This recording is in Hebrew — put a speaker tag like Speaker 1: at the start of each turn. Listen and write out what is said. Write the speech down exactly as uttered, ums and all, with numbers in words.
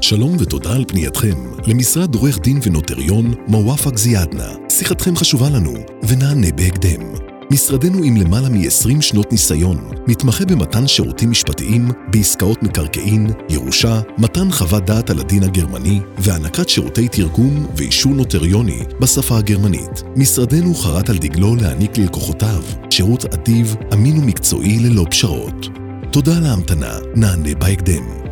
Speaker 1: שלום ותודה על פנייתכם למשרד עורך דין ונוטריון מוואפק זיאדנה. שיחתכם חשובה לנו ונענה בהקדם. משרדנו עם למעלה מ-עשרים שנות ניסיון מתמחה במתן שירותים משפטיים בעסקאות מקרקעין, ירושה, מתן חוות דעת על הדין הגרמני והענקת שירותי תרגום ואישור נוטריוני בשפה הגרמנית. משרדנו חרת על דגלו להעניק ללקוחותיו שירות אדיב, אמין ומקצועי ללא פשרות. תודה על ההמתנה, נענה בהקדם.